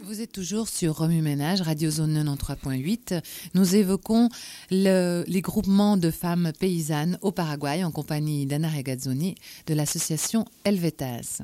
Vous êtes toujours sur Remue Ménage, Radio Zone 93.8. Nous évoquons les groupements de femmes paysannes au Paraguay en compagnie d'Anna Regazzoni de l'association Helvetas.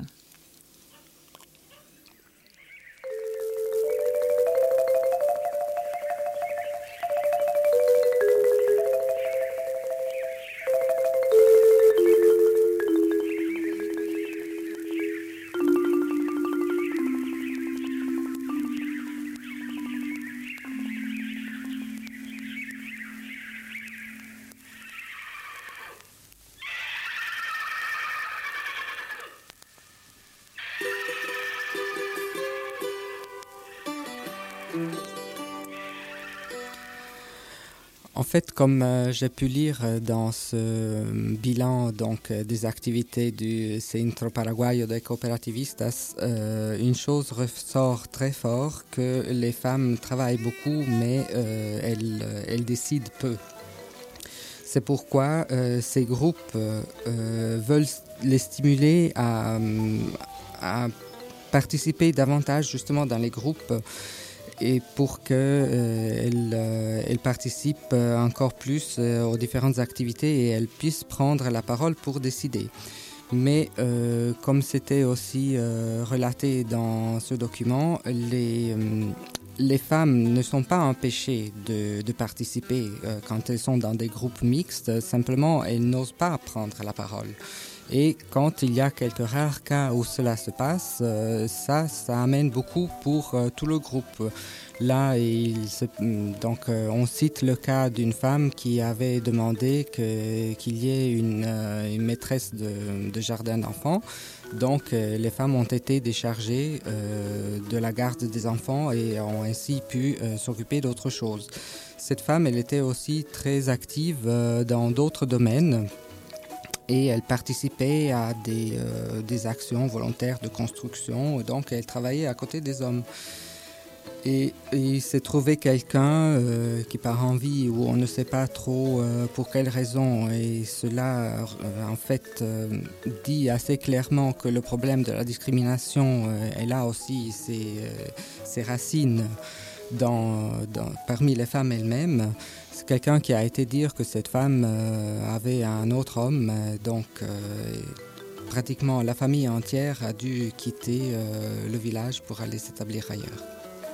En fait, comme j'ai pu lire dans ce bilan des activités du Centro Paraguayo de Cooperativistas, une chose ressort très fort, que les femmes travaillent beaucoup, mais elles décident peu. C'est pourquoi ces groupes veulent les stimuler à participer davantage justement dans les groupes, et pour qu'elles participent encore plus aux différentes activités et elles puissent prendre la parole pour décider. Mais comme c'était aussi relaté dans ce document, les femmes ne sont pas empêchées de participer quand elles sont dans des groupes mixtes, simplement elles n'osent pas prendre la parole. Et quand il y a quelques rares cas où cela se passe, ça amène beaucoup pour tout le groupe. Là, on cite le cas d'une femme qui avait demandé qu'il y ait une maîtresse de jardin d'enfants. Donc, les femmes ont été déchargées de la garde des enfants et ont ainsi pu s'occuper d'autre chose. Cette femme, elle était aussi très active dans d'autres domaines. Et elle participait à des actions volontaires de construction, donc elle travaillait à côté des hommes. Et il s'est trouvé quelqu'un qui par envie, ou on ne sait pas trop pour quelle raison, et cela en fait dit assez clairement que le problème de la discrimination elle a aussi ses racines parmi les femmes elles-mêmes. C'est quelqu'un qui a été dire que cette femme avait un autre homme, donc pratiquement la famille entière a dû quitter le village pour aller s'établir ailleurs.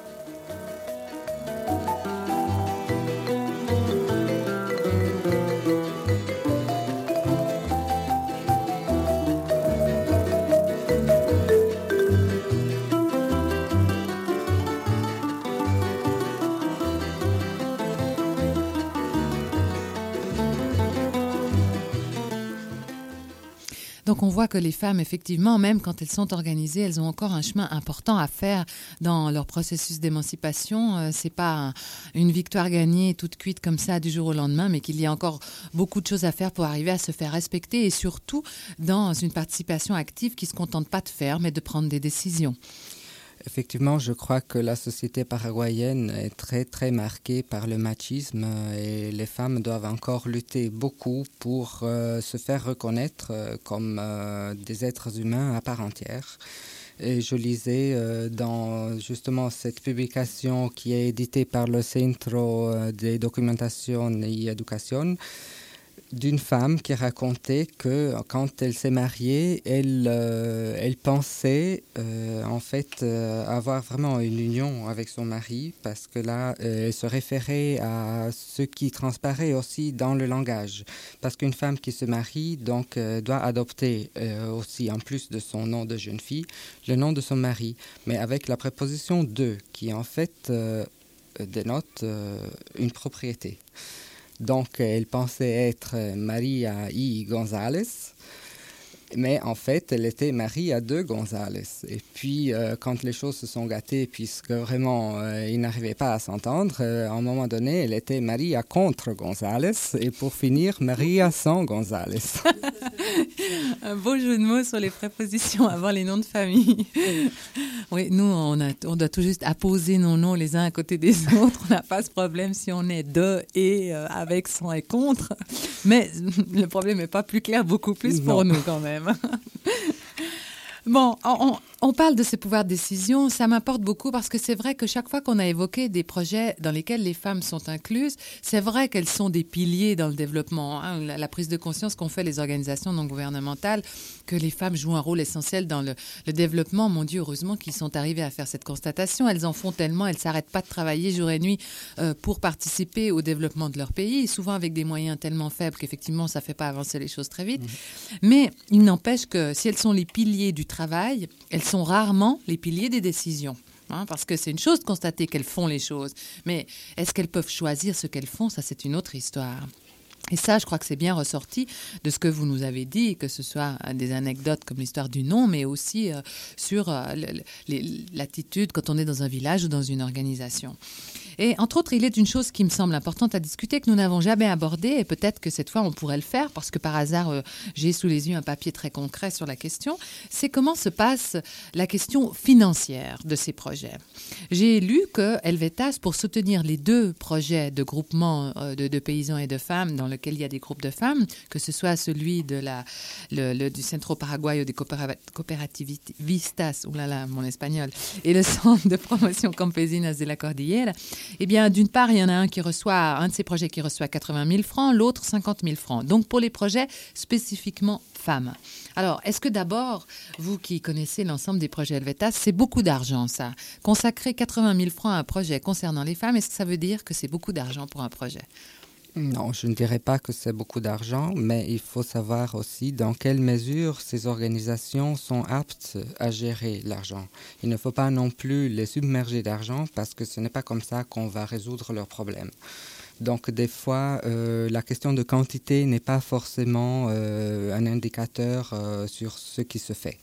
Donc on voit que les femmes, effectivement, même quand elles sont organisées, elles ont encore un chemin important à faire dans leur processus d'émancipation. C'est pas une victoire gagnée toute cuite comme ça du jour au lendemain, mais qu'il y a encore beaucoup de choses à faire pour arriver à se faire respecter, et surtout dans une participation active qui ne se contente pas de faire, mais de prendre des décisions. Effectivement, je crois que la société paraguayenne est très très marquée par le machisme et les femmes doivent encore lutter beaucoup pour se faire reconnaître comme des êtres humains à part entière. Et je lisais dans justement cette publication qui est éditée par le Centro de Documentación y Educación, d'une femme qui racontait que quand elle s'est mariée, elle pensait en fait avoir vraiment une union avec son mari, parce que là, elle se référait à ce qui transparaît aussi dans le langage. Parce qu'une femme qui se marie donc doit adopter aussi, en plus de son nom de jeune fille, le nom de son mari, mais avec la préposition de, qui en fait dénote une propriété. Donc, elle pensait être Maria I. González, mais en fait, elle était Maria de González. Et puis, quand les choses se sont gâtées, puisque vraiment, ils n'arrivaient pas à s'entendre, à un moment donné, elle était Maria contre González, et pour finir, Maria sans González. Un beau jeu de mots sur les prépositions avant les noms de famille. Oui, nous, on doit tout juste apposer nos noms les uns à côté des autres. On n'a pas ce problème si on est de et avec, sans et contre. Mais le problème n'est pas plus clair, beaucoup plus pour nous quand même. Bon, on parle de ce pouvoir de décision, ça m'importe beaucoup parce que c'est vrai que chaque fois qu'on a évoqué des projets dans lesquels les femmes sont incluses, c'est vrai qu'elles sont des piliers dans le développement. Hein, la prise de conscience qu'ont fait les organisations non gouvernementales, que les femmes jouent un rôle essentiel dans le développement. Mon Dieu, heureusement qu'ils sont arrivés à faire cette constatation. Elles en font tellement, elles ne s'arrêtent pas de travailler jour et nuit pour participer au développement de leur pays, souvent avec des moyens tellement faibles qu'effectivement, ça ne fait pas avancer les choses très vite. Mais il n'empêche que si elles sont les piliers du travail, elles sont rarement les piliers des décisions. Hein, parce que c'est une chose de constater qu'elles font les choses. Mais est-ce qu'elles peuvent choisir ce qu'elles font? Ça, c'est une autre histoire. Et ça, je crois que c'est bien ressorti de ce que vous nous avez dit, que ce soit des anecdotes comme l'histoire du nom, mais aussi sur l'attitude quand on est dans un village ou dans une organisation. Et entre autres, il est une chose qui me semble importante à discuter, que nous n'avons jamais abordée, et peut-être que cette fois on pourrait le faire, parce que par hasard, j'ai sous les yeux un papier très concret sur la question, c'est comment se passe la question financière de ces projets. J'ai lu que Helvetas, pour soutenir les 2 projets de groupement de paysans et de femmes, dans lequel il y a des groupes de femmes, que ce soit celui de du Centro Paraguayo de Cooperativistas, oulala, mon espagnol, et le Centre de promotion campesinas de la Cordillera, eh bien, d'une part, il y en a un de ces projets qui reçoit 80 000 francs, l'autre 50 000 francs. Donc, pour les projets spécifiquement femmes. Alors, est-ce que d'abord, vous qui connaissez l'ensemble des projets Helvetas, c'est beaucoup d'argent, ça? Consacrer 80 000 francs à un projet concernant les femmes, est-ce que ça veut dire que c'est beaucoup d'argent pour un projet? Non, je ne dirais pas que c'est beaucoup d'argent, mais il faut savoir aussi dans quelle mesure ces organisations sont aptes à gérer l'argent. Il ne faut pas non plus les submerger d'argent parce que ce n'est pas comme ça qu'on va résoudre leurs problèmes. Donc des fois, la question de quantité n'est pas forcément un indicateur sur ce qui se fait.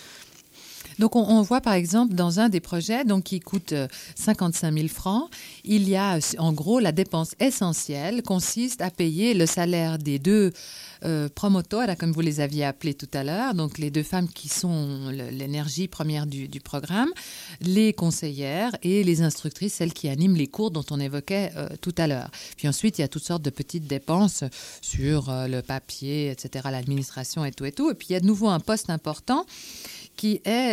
Donc, on voit par exemple dans un des projets qui coûte 55 000 francs, il y a en gros la dépense essentielle consiste à payer le salaire des 2 promotoras, comme vous les aviez appelés tout à l'heure, donc les 2 femmes qui sont l'énergie première du programme, les conseillères et les instructrices, celles qui animent les cours dont on évoquait tout à l'heure. Puis ensuite, il y a toutes sortes de petites dépenses sur le papier, etc., l'administration et tout. Et puis, il y a de nouveau un poste important qui est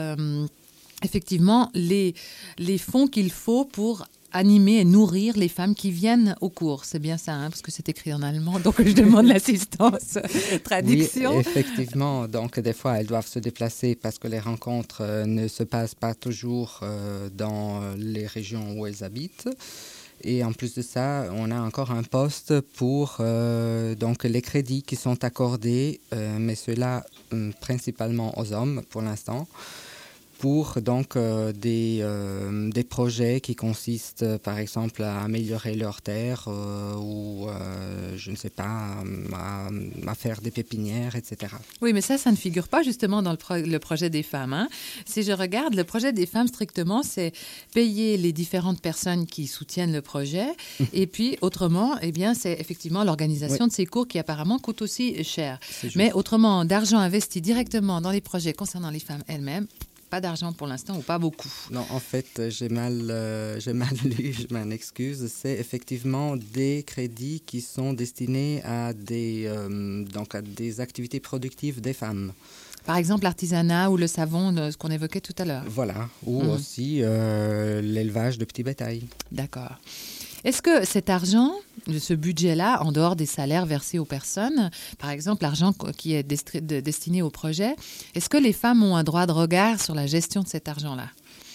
effectivement les fonds qu'il faut pour animer et nourrir les femmes qui viennent au cours. C'est bien ça, hein, parce que c'est écrit en allemand, donc je demande l'assistance traduction. Oui, effectivement. Donc, des fois, elles doivent se déplacer parce que les rencontres ne se passent pas toujours dans les régions où elles habitent. Et en plus de ça, on a encore un poste pour donc les crédits qui sont accordés, mais ceux-là principalement aux hommes pour l'instant, pour donc des projets qui consistent par exemple à améliorer leurs terres ou je ne sais pas, à faire des pépinières, etc. Oui, mais ça ne figure pas justement dans le projet des femmes. Hein. Si je regarde, le projet des femmes strictement, c'est payer les différentes personnes qui soutiennent le projet et puis autrement, eh bien, c'est effectivement l'organisation de ces cours qui apparemment coûte aussi cher. Mais autrement, d'argent investi directement dans les projets concernant les femmes elles-mêmes, pas d'argent pour l'instant ou pas beaucoup. Non, en fait, j'ai mal lu, je m'en excuse. C'est effectivement des crédits qui sont destinés à des activités productives des femmes. Par exemple, l'artisanat ou le savon, ce qu'on évoquait tout à l'heure. Voilà, ou aussi l'élevage de petits bétail. D'accord. Est-ce que cet argent, ce budget-là, en dehors des salaires versés aux personnes, par exemple l'argent qui est destiné au projet, est-ce que les femmes ont un droit de regard sur la gestion de cet argent-là?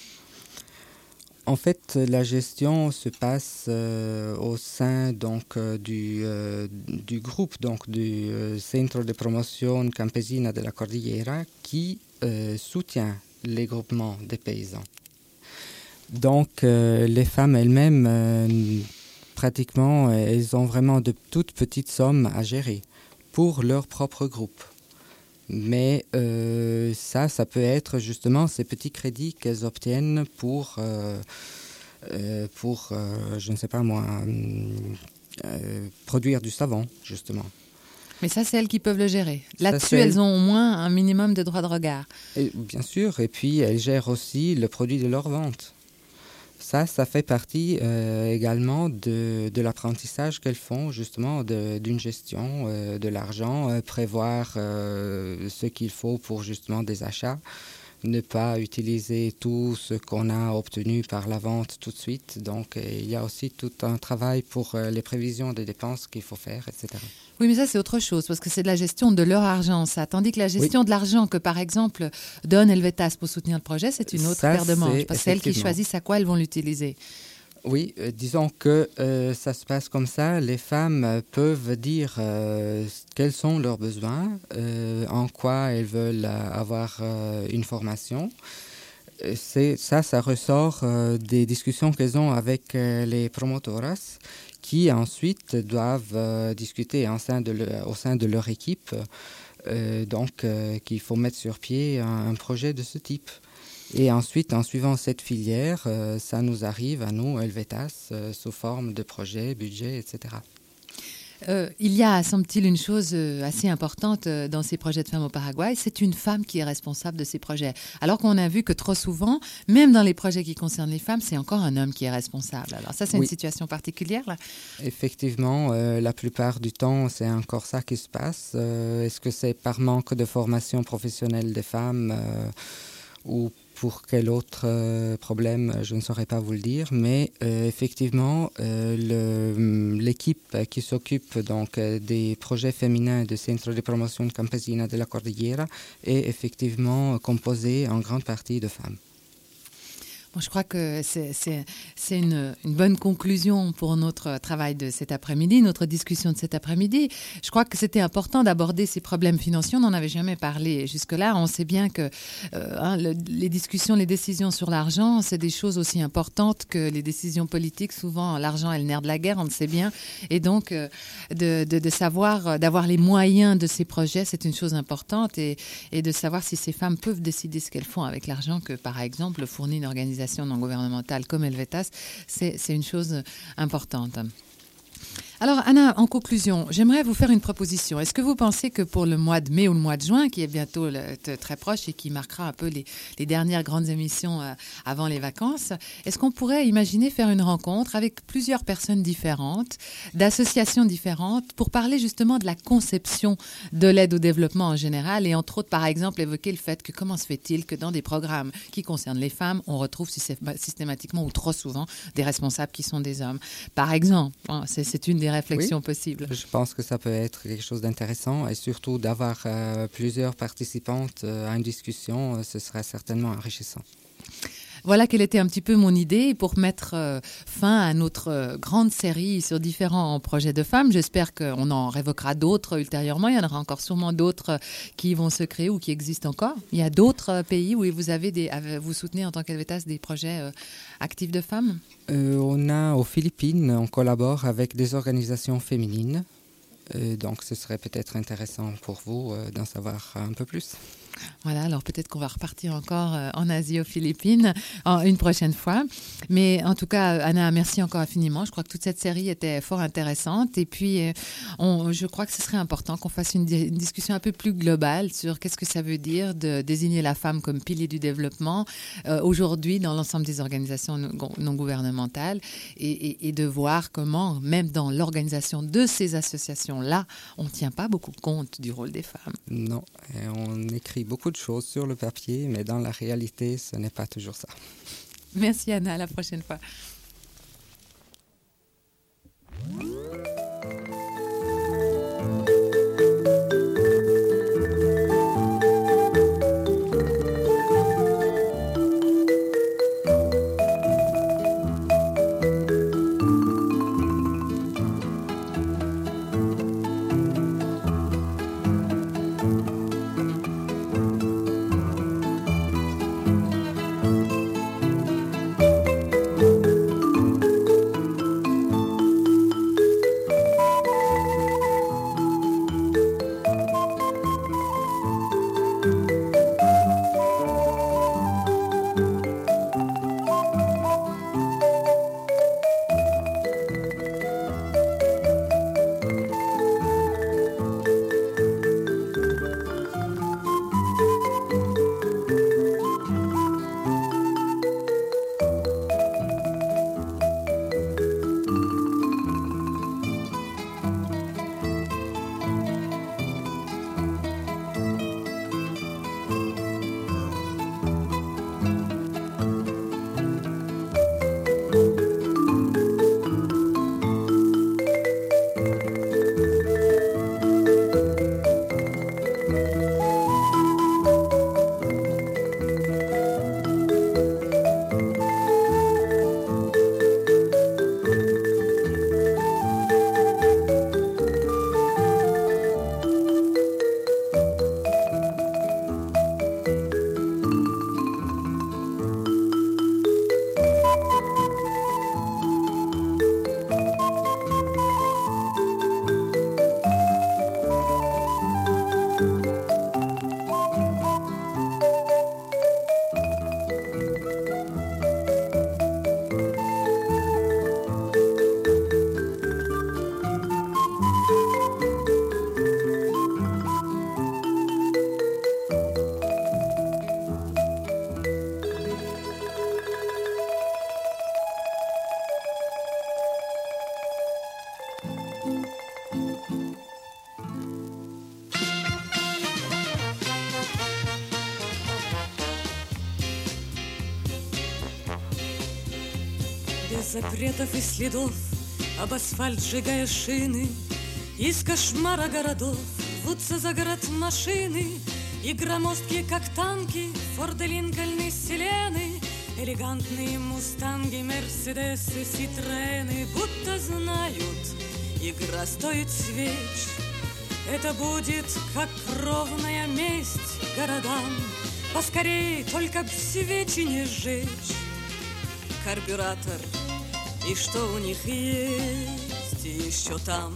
En fait, la gestion se passe au sein du groupe, du Centro de Promoción Campesina de la Cordillera, qui soutient les groupements des paysans. Donc, les femmes elles-mêmes, pratiquement, elles ont vraiment de toutes petites sommes à gérer pour leur propre groupe. Mais ça peut être justement ces petits crédits qu'elles obtiennent pour je ne sais pas moi, produire du savon, justement. Mais ça, c'est elles qui peuvent le gérer. Là-dessus, elles ont au moins un minimum de droit de regard. Et, bien sûr, et puis elles gèrent aussi le produit de leur vente. Ça fait partie également de l'apprentissage qu'elles font, justement, d'une gestion de l'argent, prévoir ce qu'il faut pour, justement, des achats, ne pas utiliser tout ce qu'on a obtenu par la vente tout de suite. Donc, il y a aussi tout un travail pour les prévisions des dépenses qu'il faut faire, etc. Oui, mais ça, c'est autre chose, parce que c'est de la gestion de leur argent, ça. Tandis que la gestion de l'argent que, par exemple, donne Helvetas pour soutenir le projet, c'est une autre paire de manches. Parce que c'est elles qui choisissent à quoi elles vont l'utiliser. Oui, disons que ça se passe comme ça. Les femmes peuvent dire quels sont leurs besoins, en quoi elles veulent avoir une formation. Ça ressort des discussions qu'elles ont avec les promotoras, qui ensuite doivent discuter au sein de leur équipe. Qu'il faut mettre sur pied un projet de ce type. Et ensuite, en suivant cette filière, ça nous arrive à nous, Helvetas, sous forme de projet, budget, etc. Il y a, semble-t-il, une chose assez importante dans ces projets de femmes au Paraguay, c'est une femme qui est responsable de ces projets. Alors qu'on a vu que trop souvent, même dans les projets qui concernent les femmes, c'est encore un homme qui est responsable. Alors ça, c'est une situation particulière, là? Effectivement, la plupart du temps, c'est encore ça qui se passe. Est-ce que c'est par manque de formation professionnelle des femmes ou pour quel autre problème, je ne saurais pas vous le dire, mais effectivement, l'équipe qui s'occupe donc des projets féminins de Centro de Promoción Campesina de la Cordillera est effectivement composée en grande partie de femmes. Bon, je crois que c'est une bonne conclusion pour notre travail de cet après-midi, notre discussion de cet après-midi. Je crois que c'était important d'aborder ces problèmes financiers. On n'en avait jamais parlé jusque-là. On sait bien que les discussions, les décisions sur l'argent, c'est des choses aussi importantes que les décisions politiques. Souvent, l'argent est le nerf de la guerre, on le sait bien. Et donc, de savoir, d'avoir les moyens de ces projets, c'est une chose importante. Et de savoir si ces femmes peuvent décider ce qu'elles font avec l'argent que, par exemple, fournit une organisation non gouvernementale comme Helvetas, c'est une chose importante. Alors, Anna, en conclusion, j'aimerais vous faire une proposition. Est-ce que vous pensez que pour le mois de mai ou le mois de juin, qui est bientôt très proche et qui marquera un peu les dernières grandes émissions avant les vacances, est-ce qu'on pourrait imaginer faire une rencontre avec plusieurs personnes différentes, d'associations différentes, pour parler justement de la conception de l'aide au développement en général et entre autres, par exemple, évoquer le fait que comment se fait-il que dans des programmes qui concernent les femmes, on retrouve systématiquement ou trop souvent des responsables qui sont des hommes. Par exemple, c'est une des réflexions possibles. Je pense que ça peut être quelque chose d'intéressant et surtout d'avoir plusieurs participantes à une discussion, ce sera certainement enrichissant. Voilà quelle était un petit peu mon idée pour mettre fin à notre grande série sur différents projets de femmes. J'espère qu'on en révoquera d'autres ultérieurement. Il y en aura encore sûrement d'autres qui vont se créer ou qui existent encore. Il y a d'autres pays où vous soutenez en tant qu'Helvetas des projets actifs de femmes? On a aux Philippines, on collabore avec des organisations féminines. Donc ce serait peut-être intéressant pour vous d'en savoir un peu plus. Voilà, alors peut-être qu'on va repartir encore en Asie, aux Philippines, une prochaine fois. Mais en tout cas, Anna, merci encore infiniment. Je crois que toute cette série était fort intéressante. Et puis, je crois que ce serait important qu'on fasse une discussion un peu plus globale sur qu'est-ce que ça veut dire de désigner la femme comme pilier du développement aujourd'hui dans l'ensemble des organisations non gouvernementales et de voir comment, même dans l'organisation de ces associations-là, on ne tient pas beaucoup compte du rôle des femmes. Non, on écrit beaucoup de choses sur le papier, mais dans la réalité, ce n'est pas toujours ça. Merci Anna, à la prochaine fois. Без запретов и следов, об асфальт сжигая шины, из кошмара городов рвутся за город машины, и громоздкие, как танки, Форды, Линкольны, Селены, элегантные мустанги, Мерседесы, Ситроены, будто знают, игра стоит свеч. Это будет как кровная месть городам, поскорей, только б свечи не сжечь. Карбюратор, и что у них есть еще там.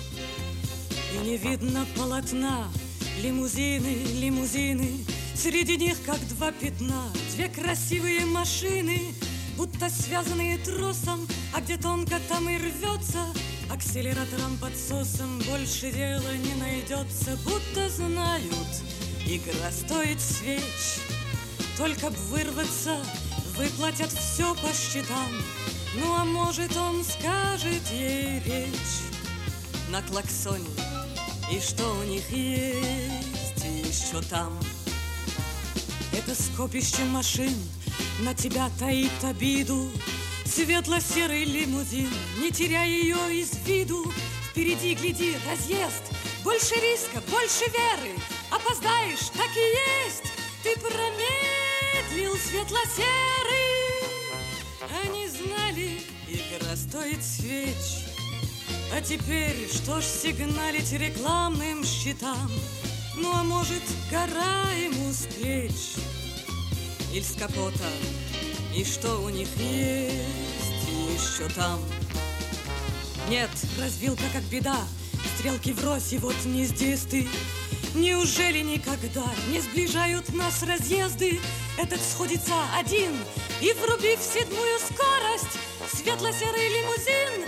И не видно полотна, лимузины, лимузины, среди них как два пятна, две красивые машины, будто связанные тросом, а где тонко, там и рвется. Акселератором, подсосом больше дела не найдется, будто знают, игра стоит свеч. Только б вырваться, выплатят все по счетам. Ну а может он скажет ей речь на клаксоне, и что у них есть еще там. Это скопище машин на тебя таит обиду. Светло-серый лимузин, не теряй ее из виду. Впереди, гляди, разъезд, больше риска, больше веры. Опоздаешь, так и есть, ты промедлил, светло-серый. Они знали, игра стоит свеч. А теперь что ж сигналить рекламным щитам? Ну а может гора ему с плеч? Иль с капота, и что у них есть еще там? Нет, развилка как беда, стрелки врозь, и вот не здесь ты. Неужели никогда не сближают нас разъезды? Этот сходится один, и врубив седьмую скорость, светло-серый лимузин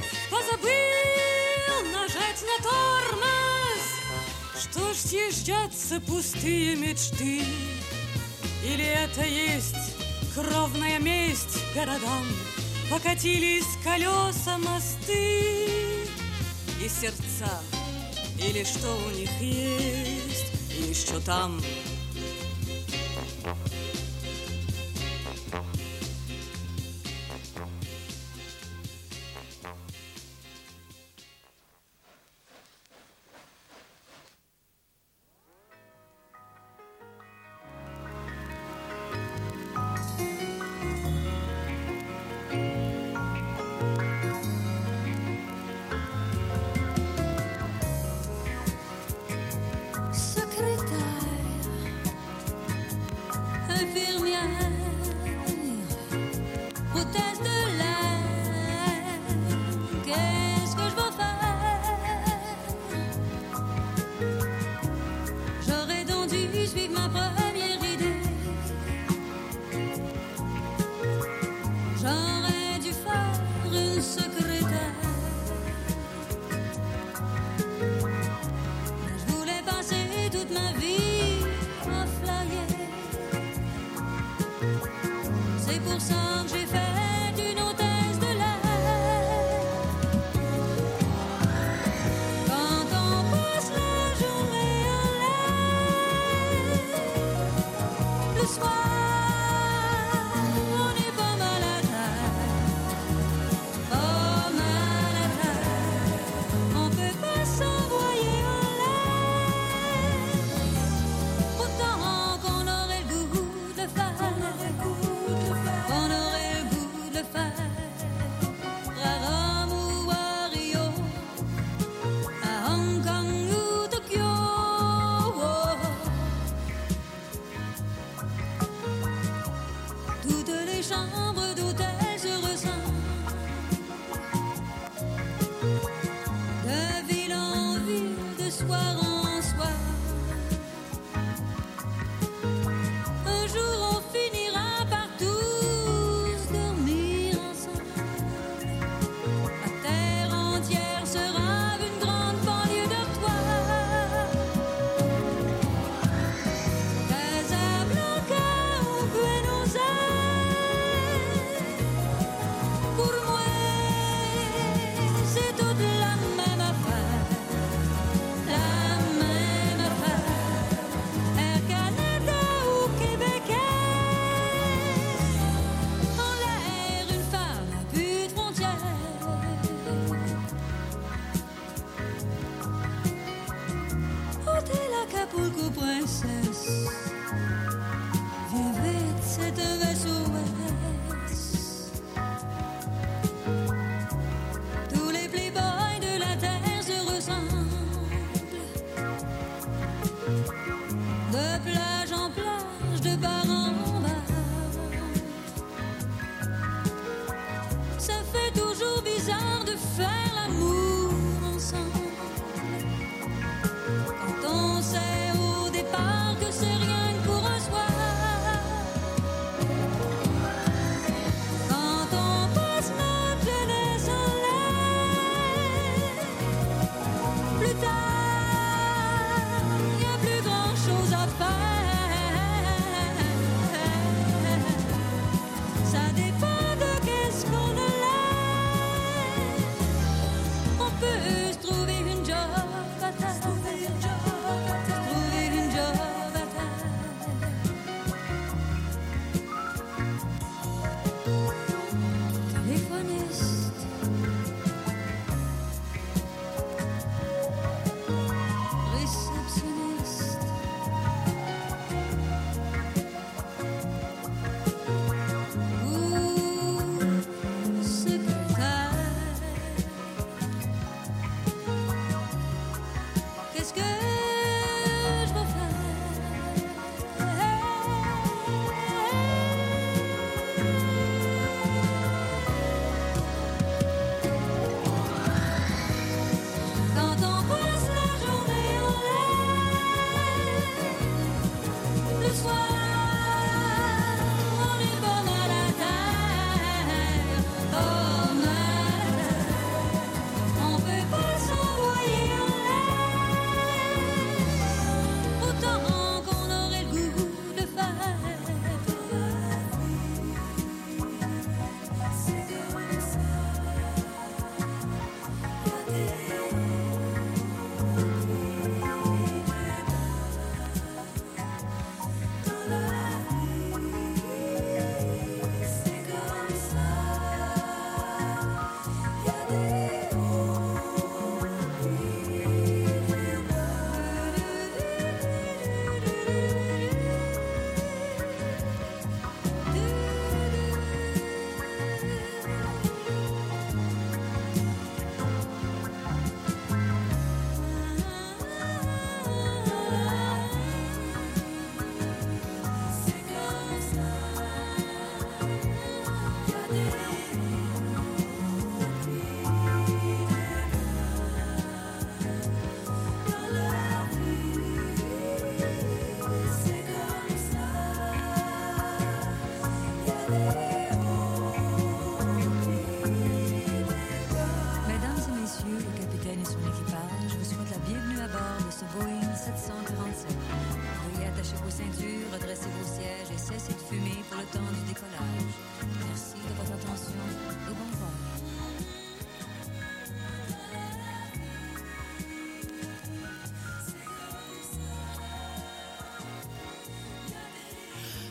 позабыл нажать на тормоз. Что ж съезжаться пустые мечты? Или это есть кровная месть городам? Покатились колеса, мосты и сердца. Или что у них есть еще там?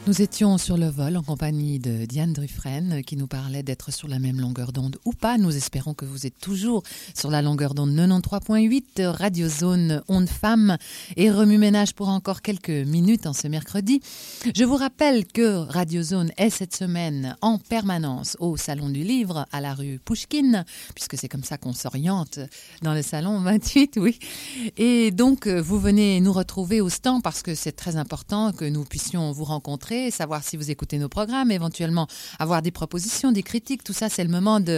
Nous étions sur le vol en compagnie de Diane Dufresne qui nous parlait d'être sur la même longueur d'onde ou pas. Nous espérons que vous êtes toujours sur la longueur d'onde 93.8 Radio Zone Onde Femmes et remue-ménage pour encore quelques minutes en ce mercredi. Je vous rappelle que Radio Zone est cette semaine en permanence au Salon du Livre à la rue Pouchkine, puisque c'est comme ça qu'on s'oriente dans le salon 28, oui. Et donc vous venez nous retrouver au stand parce que c'est très important que nous puissions vous rencontrer, savoir si vous écoutez nos programmes, éventuellement avoir des propositions, des critiques, tout ça, c'est le moment de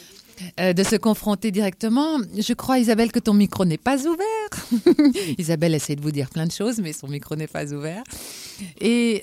se confronter directement. Je crois, Isabelle, que ton micro n'est pas ouvert. Isabelle essaie de vous dire plein de choses, mais son micro n'est pas ouvert. Et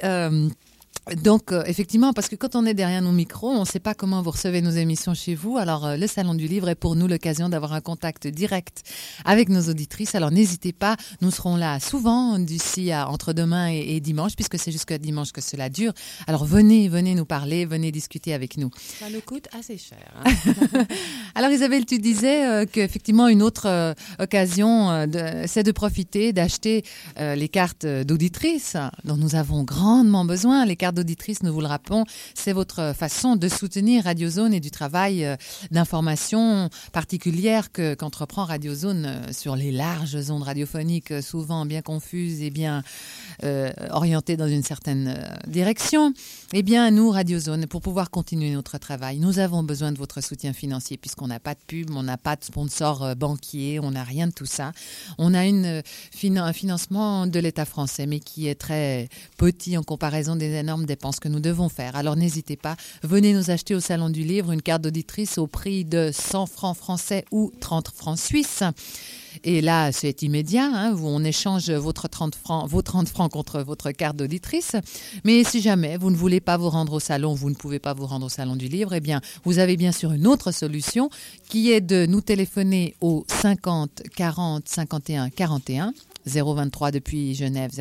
donc, effectivement, parce que quand on est derrière nos micros, on ne sait pas comment vous recevez nos émissions chez vous. Alors, le Salon du Livre est pour nous l'occasion d'avoir un contact direct avec nos auditrices. Alors, n'hésitez pas, nous serons là souvent d'ici à entre demain et dimanche, puisque c'est jusqu'à dimanche que cela dure. Alors, venez nous parler, venez discuter avec nous. Ça nous coûte assez cher. Hein. Alors, Isabelle, tu disais qu'effectivement, une autre occasion, c'est de profiter, d'acheter les cartes d'auditrices dont nous avons grandement besoin. Les cartes d'auditrices, nous vous le rappelons, c'est votre façon de soutenir Radio Zone et du travail d'information particulière qu'entreprend Radio Zone sur les larges ondes radiophoniques, souvent bien confuses et bien orientées dans une certaine direction. Eh bien, nous, Radio Zone, pour pouvoir continuer notre travail, nous avons besoin de votre soutien financier puisqu'on n'a pas de pub, on n'a pas de sponsor banquier, on n'a rien de tout ça. On a un financement de l'État français, mais qui est très petit en comparaison des énormes dépenses que nous devons faire. Alors n'hésitez pas, venez nous acheter au Salon du Livre une carte d'auditrice au prix de 100 francs français ou 30 francs suisses. Et là, c'est immédiat, hein, on échange vos 30 francs contre votre carte d'auditrice. Mais si jamais vous ne voulez pas vous rendre au salon, vous ne pouvez pas vous rendre au Salon du Livre, eh bien, vous avez bien sûr une autre solution qui est de nous téléphoner au 50 40 51 41. 023 depuis Genève,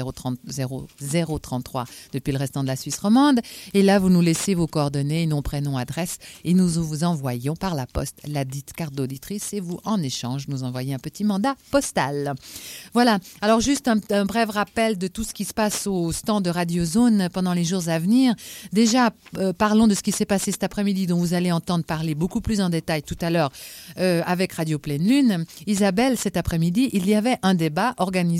033 depuis le restant de la Suisse romande. Et là, vous nous laissez vos coordonnées, nom, prénom, adresse, et nous vous envoyons par la poste la dite carte d'auditrice et vous, en échange, nous envoyez un petit mandat postal. Voilà. Alors, juste un bref rappel de tout ce qui se passe au stand de Radio Zone pendant les jours à venir. Déjà, parlons de ce qui s'est passé cet après-midi, dont vous allez entendre parler beaucoup plus en détail tout à l'heure avec Radio Pleine Lune. Isabelle, cet après-midi, il y avait un débat organisé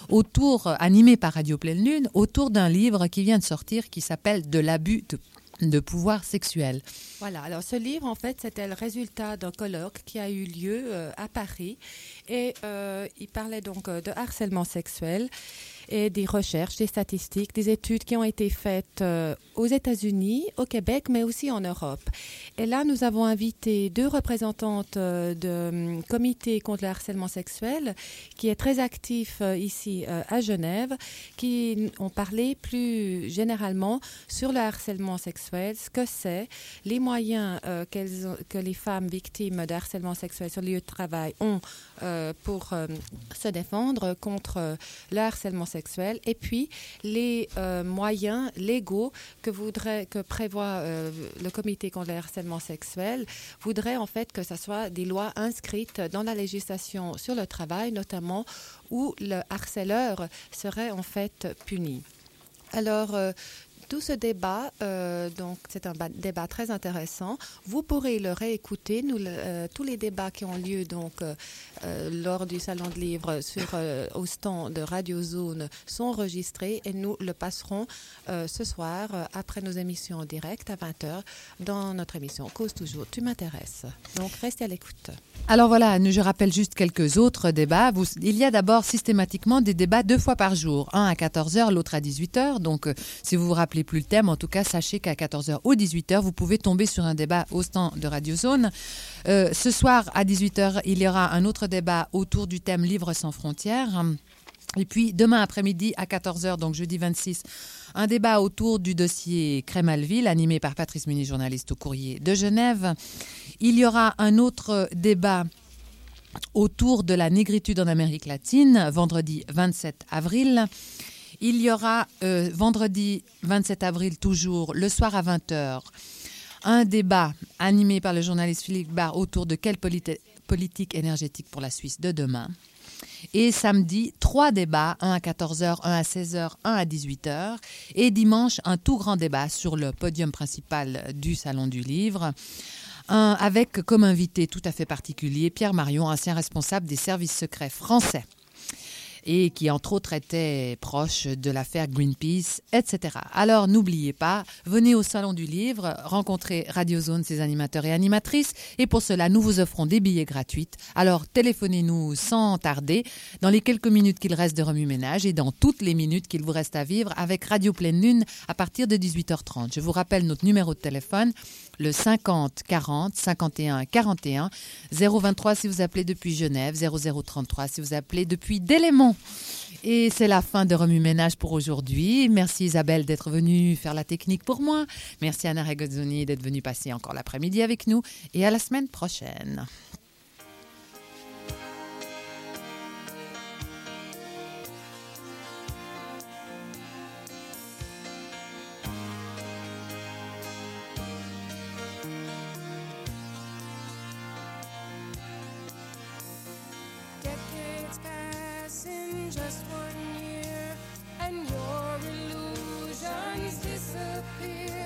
animé par Radio Pleine Lune, autour d'un livre qui vient de sortir qui s'appelle « De l'abus de pouvoir sexuel ». Voilà, alors ce livre, en fait, c'était le résultat d'un colloque qui a eu lieu à Paris et il parlait donc de harcèlement sexuel et des recherches, des statistiques, des études qui ont été faites aux États-Unis, au Québec, mais aussi en Europe. Et là, nous avons invité 2 représentantes de comité contre le harcèlement sexuel, qui est très actif ici à Genève, qui ont parlé plus généralement sur le harcèlement sexuel, ce que c'est, les moyens que les femmes victimes de harcèlement sexuel sur le lieu de travail ont pour se défendre contre le harcèlement sexuel, et puis les moyens légaux que prévoit le comité contre le harcèlement sexuel voudrait en fait que ce soit des lois inscrites dans la législation sur le travail, notamment où le harceleur serait en fait puni. Alors, tout ce débat, donc c'est un débat très intéressant. Vous pourrez le réécouter. Tous les débats qui ont lieu donc lors du Salon de Livre au stand de Radio Zone sont enregistrés et nous le passerons ce soir après nos émissions en direct à 20h dans notre émission Cause toujours, tu m'intéresses. Donc restez à l'écoute. Alors voilà, je rappelle juste quelques autres débats. Il y a d'abord systématiquement des débats 2 fois par jour, un à 14h, l'autre à 18h. Donc si vous vous rappelez plus le thème, en tout cas sachez qu'à 14h ou 18h, vous pouvez tomber sur un débat au stand de Radio Zone. Ce soir à 18h, il y aura un autre débat autour du thème Livre sans frontières. Et puis demain après-midi à 14h, donc jeudi 26, un débat autour du dossier Crémalville, animé par Patrice Muniz, journaliste au Courrier de Genève. Il y aura un autre débat autour de la négritude en Amérique latine, vendredi 27 avril. Il y aura vendredi 27 avril toujours, le soir à 20h, un débat animé par le journaliste Philippe Barre autour de quelle politique énergétique pour la Suisse de demain. Et samedi, 3 débats, un à 14h, un à 16h, un à 18h. Et dimanche, un tout grand débat sur le podium principal du Salon du Livre. Avec comme invité tout à fait particulier Pierre Marion, ancien responsable des services secrets français et qui entre autres était proche de l'affaire Greenpeace, etc. Alors n'oubliez pas, venez au Salon du Livre, rencontrez Radio Zone, ses animateurs et animatrices, et pour cela nous vous offrons des billets gratuits. Alors téléphonez-nous sans tarder dans les quelques minutes qu'il reste de remue-ménage et dans toutes les minutes qu'il vous reste à vivre avec Radio Pleine Lune à partir de 18h30. Je vous rappelle notre numéro de téléphone, le 50 40 51 41, 023 si vous appelez depuis Genève, 0033 si vous appelez depuis Delémont. Et c'est la fin de Remue-Ménage pour aujourd'hui. Merci Isabelle d'être venue faire la technique pour moi. Merci Anna Regozzoni d'être venue passer encore l'après-midi avec nous. Et à la semaine prochaine. Just 1 year and your illusions disappear.